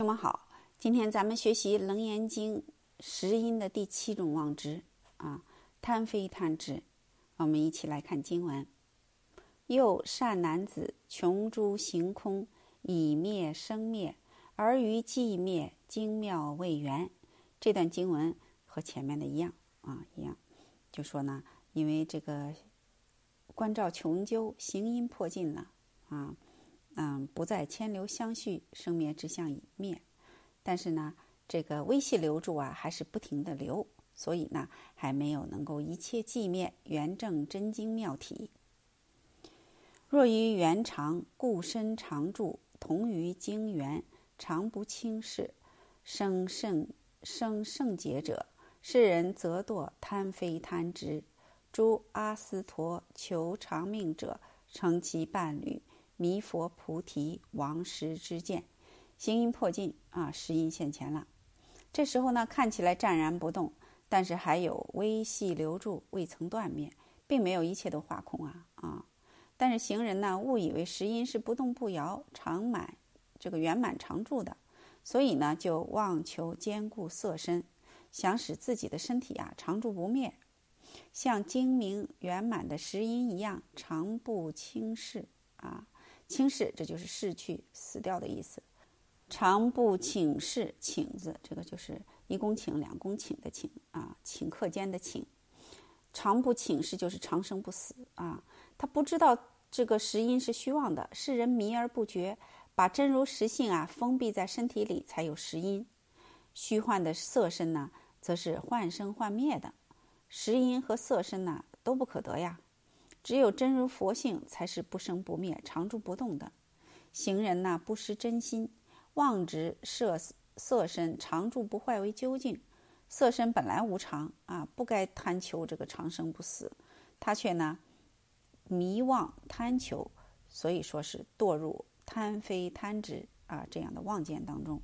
朋友们好，今天咱们学习《楞严经》十因的第7种妄执贪非贪执。我们一起来看经文：又善男子，穷诸行空，以灭生灭，而于寂灭，精妙未圆。这段经文和前面的一样就说呢，因为这个观照穷究，行因破尽了不再牵流相续，生灭之相已灭。但是呢，这个微细流注还是不停的流，所以呢，还没有能够一切寂灭，圆正真经妙体。若于圆常，故身常住，同于经圆，常不轻视，生圣解者，世人则堕贪非贪执。诸阿斯陀求长命者，成其伴侣，弥佛菩提，王师之见。行因破尽十因现前了。这时候呢，看起来湛然不动，但是还有微细流注未曾断灭，并没有一切都化空但是行人呢，误以为十因是不动不摇、常满这个圆满常住的，所以呢，就妄求坚固色身，想使自己的身体常住不灭，像精明圆满的十因一样，常不轻视轻视，这就是逝去死掉的意思。常不请示，请字这个就是一公顷两公顷的顷顷刻间的顷。常不请示就是长生不死他不知道这个十因是虚妄的，世人迷而不觉，把真如实性封闭在身体里，才有十因。虚幻的色身呢，则是幻生幻灭的，十因和色身呢都不可得呀。只有真如佛性才是不生不灭、常住不动的。行人呢，不失真心，妄执色身常住不坏为究竟。色身本来无常不该贪求这个长生不死，他却呢迷妄贪求，所以说是堕入贪非贪执这样的妄见当中。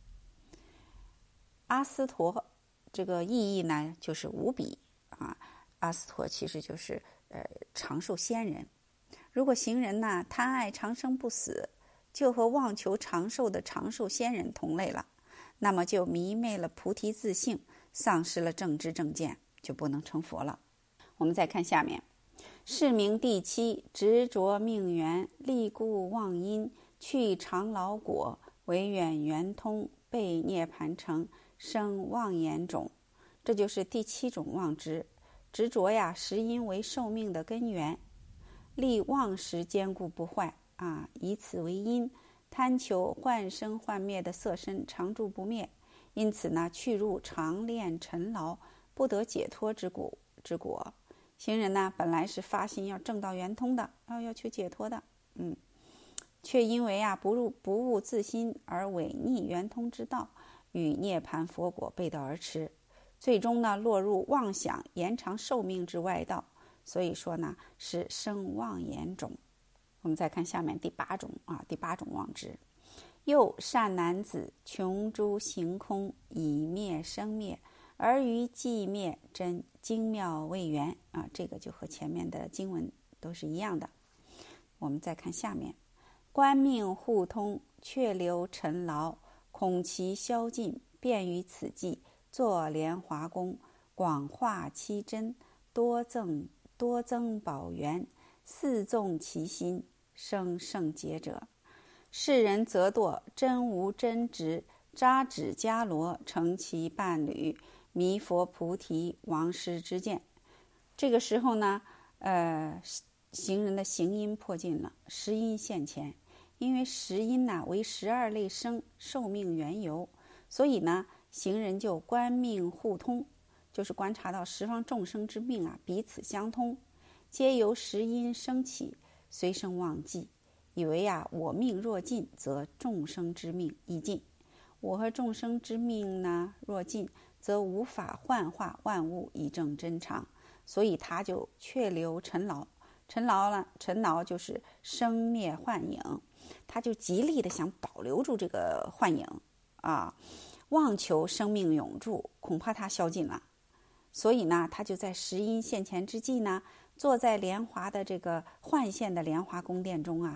阿斯陀这个意义呢，就是无比阿斯陀其实就是长寿仙人。如果行人呢贪爱长生不死，就和妄求长寿的长寿仙人同类了，那么就迷昧了菩提自性，丧失了正知正见，就不能成佛了。我们再看下面：是名第7，执着命缘，立故妄因，去常劳果，为远圆通，被涅盘成，生妄言种。这就是第7种妄执。执着十因为寿命的根源，立妄时坚固不坏以此为因，贪求幻生幻灭的色身常住不灭，因此呢，去入常恋尘劳，不得解脱之果。行人呢，本来是发心要证到圆通的，要求解脱的却因为不悟自心而违逆圆通之道，与涅槃佛果背道而驰，最终呢，落入妄想延长寿命之外道，所以说呢，是生妄言种。我们再看下面第8种第8种妄执：又善男子，穷诸行空，以灭生灭，而于寂灭，真精妙未圆这个就和前面的经文都是一样的。我们再看下面：观命互通，却留尘劳，恐其消尽，便于此际，作莲华功，广化其真，多增宝源，四纵其心，生圣解者，世人则堕真无真执，扎指迦罗，成其伴侣，弥佛菩提，王师之见。这个时候呢行人的行因破尽了，十因现前。因为十因为12类生寿命缘由，所以呢行人就观命互通，就是观察到十方众生之命彼此相通，皆由十因生起，随生忘记，以为我命若尽，则众生之命亦尽。我和众生之命呢若尽，则无法幻化万物以证真常，所以他就却留尘劳。尘劳就是生灭幻影，他就极力的想保留住这个幻影妄求生命永驻，恐怕它消尽了。所以呢，他就在十因现前之际呢，坐在莲华的这个幻现的莲华宫殿中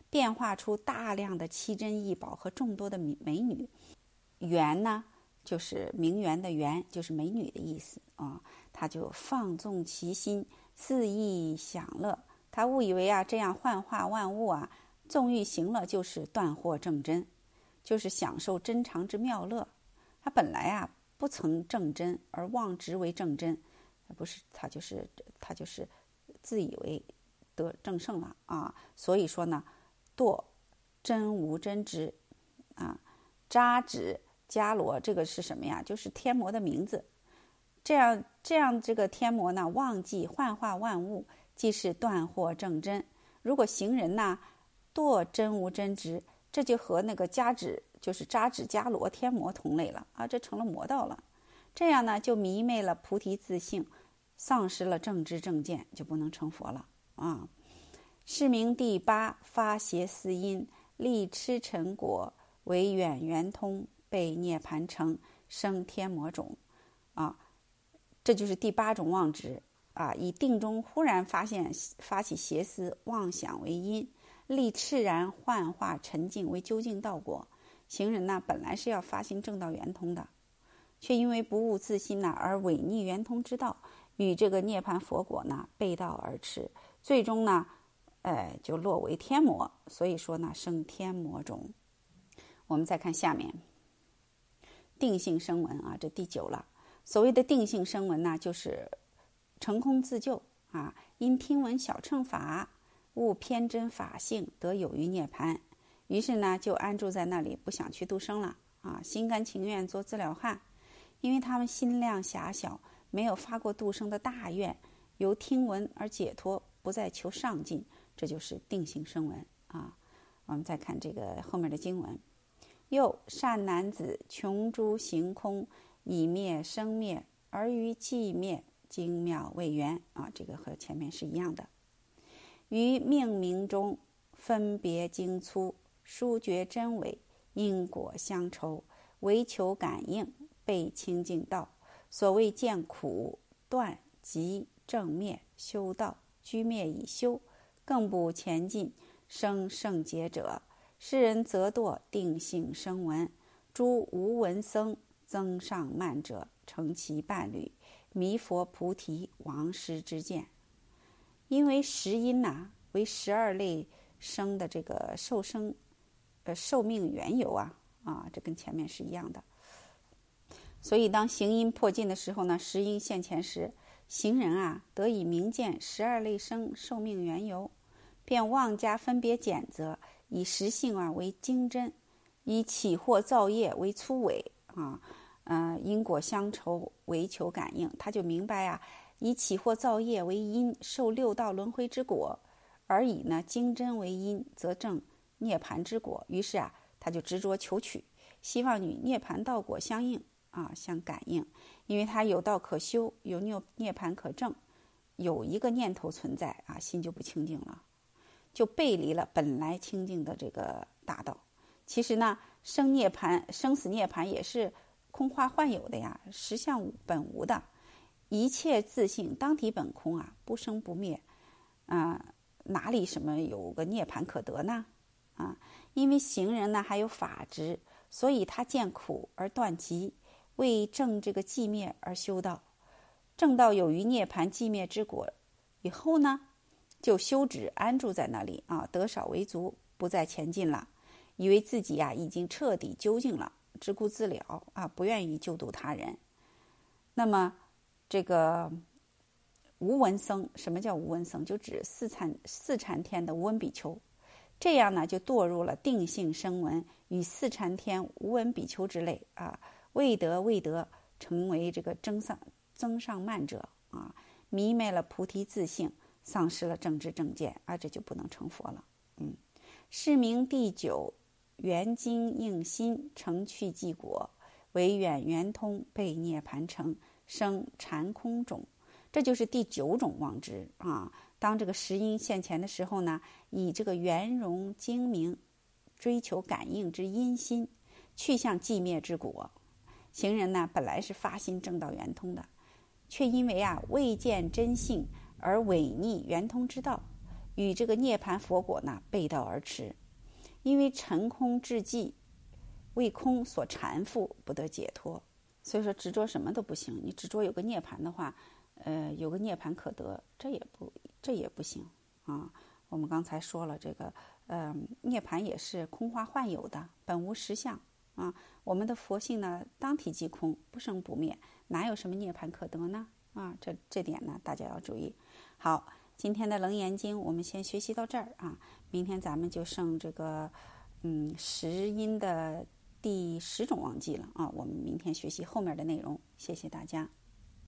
变化出大量的奇珍异宝和众多的美女。缘呢，就是名媛的媛，就是美女的意思啊。他就放纵其心，肆意享乐。他误以为这样幻化万物纵欲行乐就是断惑正真，就是享受真常之妙乐。他本来不曾正真，而妄执为正真，不是他就是自以为得正胜了所以说呢，堕真无真知扎指迦罗，这个是什么呀？就是天魔的名字。这样这个天魔呢，忘记幻化万物，即是断惑正真。如果行人堕真无真知，这就和那个扎指迦罗天魔同类了这成了魔道了。这样呢，就迷昧了菩提自性，丧失了正知正见，就不能成佛了是名第八发邪思因，立痴尘果，为远圆通，被涅盘成，生天魔种这就是第8种妄执以定中忽然发起邪思妄想为因，立炽然幻化沉静为究竟道果。行人本来是要发行正道圆通的，却因为不悟自心而违逆圆通之道，与这个涅盘佛果背道而驰，最终就落为天魔。所以说生天魔种。我们再看下面定性声闻这第9了。所谓的定性声闻就是成空自救因听闻小乘法，悟偏真法性，得有余涅盘，于是就安住在那里，不想去度生了心甘情愿做资了汉。因为他们心量狭小，没有发过度生的大愿，由听闻而解脱，不再求上进，这就是定性声闻我们再看这个后面的经文。又善男子，穷诸行空，以灭生灭，而于寂灭，精妙未圆这个和前面是一样的。于命名中分别精粗，殊觉真伪，因果相酬，唯求感应，被清净道。所谓见苦断集正灭，修道居灭以修，更不前进，生圣劫者，世人则堕定性声闻。诸无闻僧增上慢者，成其伴侣，弥佛菩提王师之见。因为十因为12类生的这个寿命缘由这跟前面是一样的。所以当行因破尽的时候十因现前时，行人得以明见12类生寿命缘由，便妄加分别检责，以实性为精真，以起惑造业为粗伪因果相酬，唯求感应。他就明白以起惑造业为因，受6道轮回之果，而以精真为因，则正涅盘之果。于是他就执着求取，希望与涅盘道果相应相感应。因为他有道可修，有涅盘可证，有一个念头存在心就不清净了，就背离了本来清净的这个大道。其实生死涅盘也是空化幻有的实相本无的，一切自性当体本空不生不灭哪里什么有个涅盘可得呢因为行人还有法执，所以他见苦而断集，为证这个寂灭而修道，证到有余涅盘寂灭之果以后就休止安住在那里得少为足，不再前进了，以为自己已经彻底究竟了，知故自了不愿意救度他人。那么这个无闻僧，什么叫无闻僧？就指四禅天的无闻比丘。这样就堕入了定性声闻与四禅天无闻比丘之类未得成为这个增上慢者迷昧了菩提自性，丧失了正知正见这就不能成佛了。是名第9圆精应心，成去寂果，为远圆通，被涅盘成，生禅空种。这就是第9种妄执当这个十因现前的时候以这个圆融精明追求感应之因心，去向寂灭之果。行人本来是发心正道圆通的，却因为未见真性而违逆圆通之道，与这个涅盘佛果背道而驰因为尘空至寂，为空所缠缚，不得解脱。所以说执着什么都不行，你执着有个涅槃的话，有个涅槃可得，这也不行啊。我们刚才说了，这个涅槃也是空花幻有的，本无实相啊。我们的佛性呢，当体即空，不生不灭，哪有什么涅槃可得呢？啊，这点呢，大家要注意。好，今天的楞严经我们先学习到这儿啊，明天咱们就剩这个十因的第10种忘记了啊，我们明天学习后面的内容。谢谢大家。